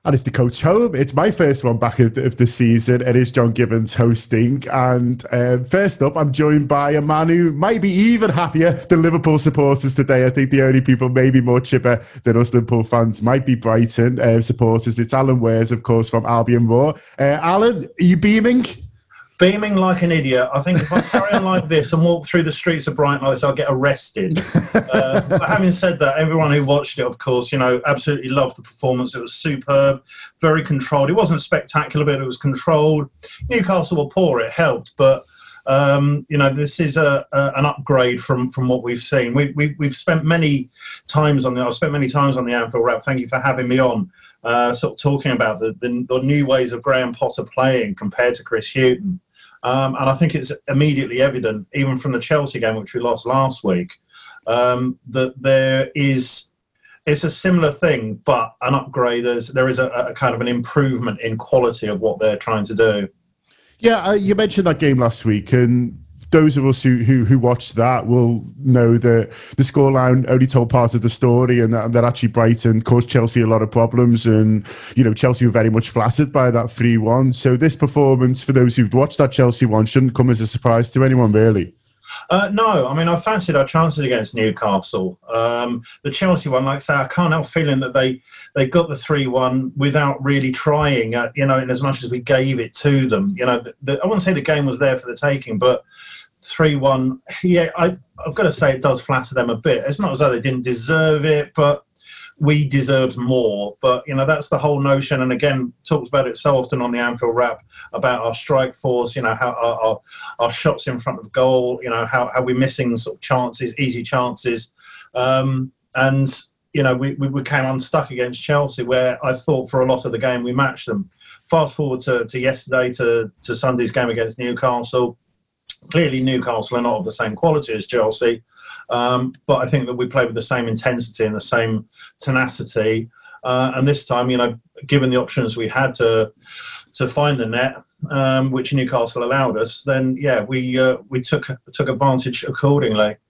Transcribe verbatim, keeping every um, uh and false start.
And it's the coach home. It's my first one back of, of the season. It is John Gibbons hosting. And um, first up, I'm joined by a man who might be even happier than Liverpool supporters today. I think the only people maybe more chipper than us Liverpool fans might be Brighton uh, supporters. It's Alan Wares, of course, from Albion Raw. Uh, Alan, are you beaming? Beaming like an idiot. I think if I carry on like this and walk through the streets of Brighton like this, I'll get arrested. uh, but having said that, everyone who watched it, of course, you know, absolutely loved the performance. It was superb, very controlled. It wasn't spectacular, but it was controlled. Newcastle were poor, it helped, but um, you know, this is a, a an upgrade from from what we've seen. We, we we've spent many times on the. I've spent many times on the Anfield Wrap. Thank you for having me on. Uh, sort of talking about the, the the new ways of Graham Potter playing compared to Chris Hughton. Um, and I think it's immediately evident, even from the Chelsea game, which we lost last week, um, that there is, it's a similar thing, but an upgrade. There's, there is a, a kind of an improvement in quality of what they're trying to do. Yeah, uh, you mentioned that game last week, and those of us who, who who watched that will know that the scoreline only told part of the story, and that, and that actually Brighton caused Chelsea a lot of problems, and you know Chelsea were very much flattered by that three one. So this performance, for those who've watched that Chelsea one, shouldn't come as a surprise to anyone, really. Uh, no, I mean, I fancied our chances against Newcastle. Um, the Chelsea one, like I say, I can't help feeling that they, they got the three one without really trying, uh, you know, in as much as we gave it to them. You know, the, the, I wouldn't say the game was there for the taking, but three one, yeah, I, I've got to say it does flatter them a bit. It's not as though they didn't deserve it, but we deserved more. But, you know, that's the whole notion. And again, talked about it so often on the Anfield Wrap about our strike force, you know, how our, our, our shots in front of goal, you know, how, how we're missing sort of chances, easy chances. Um, and, you know, we, we came unstuck against Chelsea, where I thought for a lot of the game we matched them. Fast forward to, to yesterday, to, to Sunday's game against Newcastle. Clearly, Newcastle are not of the same quality as Chelsea, um, but I think that we played with the same intensity and the same tenacity. Uh, and this time, you know, given the options we had to to find the net, um, which Newcastle allowed us, then yeah, we uh, we took took advantage accordingly.